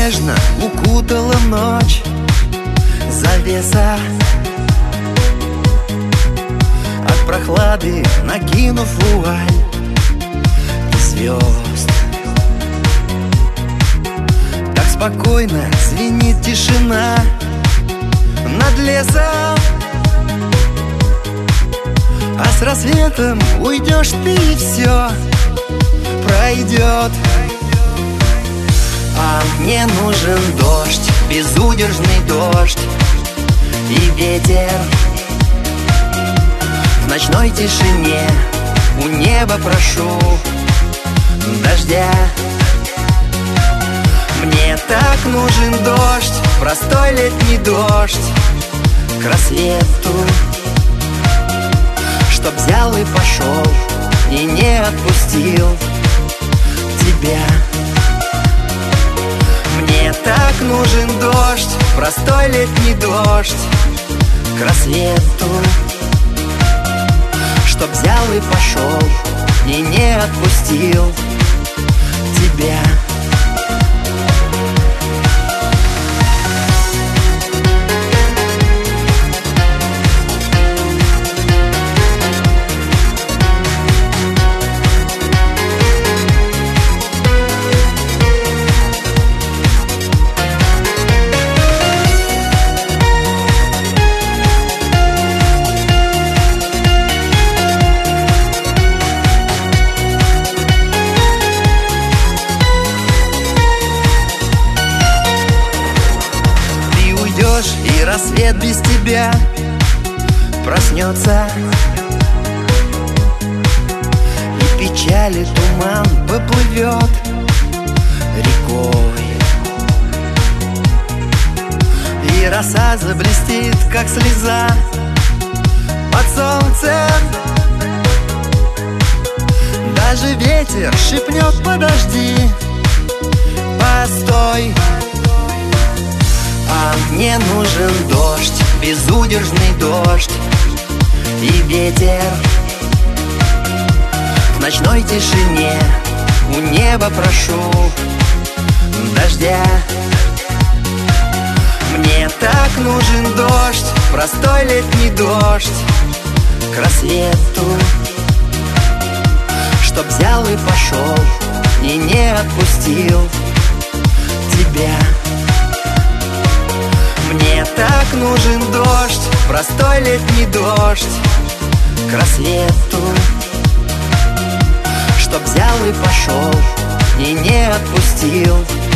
нежно укутала ночь завеса, от прохлады накинув вуаль и звезд. Так спокойно звенит тишина над лесом, а с рассветом уйдешь ты, и все пройдет. А мне нужен дождь, безудержный дождь и ветер. В ночной тишине у неба прошу дождя. Мне так нужен дождь, простой летний дождь, к рассвету, чтоб взял и пошел, и не отпустил тебя. Мне так нужен дождь, простой летний дождь, к рассвету, чтоб взял и пошел, и не отпустил тебя. И рассвет без тебя проснется, и печали туман поплывет рекой, и роса заблестит, как слеза под солнцем. Даже ветер шепнет: подожди, постой. А мне нужен дождь, безудержный дождь и ветер. В ночной тишине у неба прошу дождя. Мне так нужен дождь, простой летний дождь, к рассвету, чтоб взял и пошел, и не отпустил тебя. Мне так нужен дождь, простой летний дождь, к рассвету, чтоб взял и пошел, и не отпустил